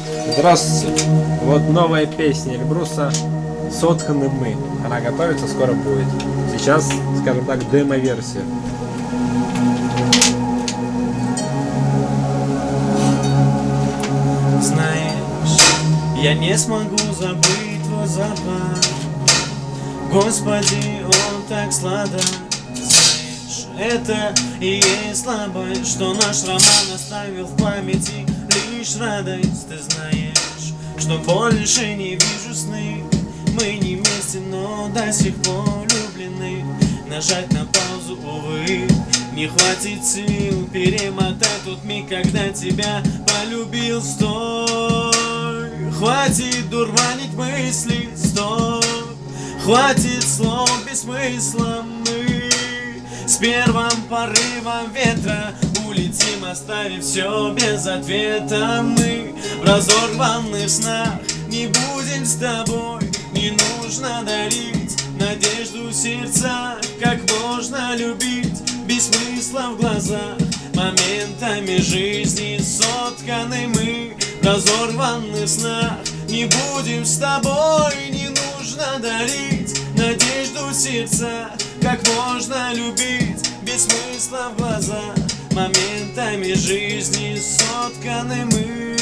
Здравствуйте. Вот новая песня Эльбруса «Сотканы мы». Она готовится, скоро будет. Сейчас, скажем так, демо-версия. Знаешь, я не смогу забыть твой запах. Господи, он так сладок. Знаешь, это и есть слабость, что наш роман оставил в памяти лишь радость. Ты знаешь, что больше не вижу сны. Мы не вместе, но до сих пор влюблены. Нажать на паузу, увы, не хватит сил перемотать тот миг, когда тебя полюбил. Стой, хватит дурманить мысли. Стой, хватит слов без смысла. Мы с первым порывом ветра улетим, оставив все без ответа. Мы в разорванных снах не будем с тобой. Не нужно дарить надежду сердца. Как можно любить без смысла в глазах? Моментами жизни сотканы мы в разорванных снах. Не будем с тобой. Не нужно дарить надежду сердца. Как можно любить без смысла в глазах? Моментами жизни сотканы мы.